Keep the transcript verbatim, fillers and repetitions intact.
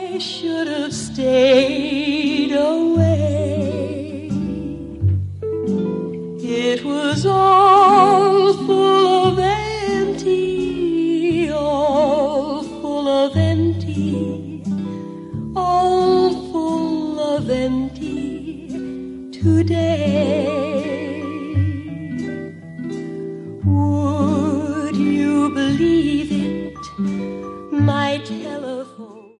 I should have stayed away. It was all full of empty, all full of empty, all full of empty today. Would you believe it? My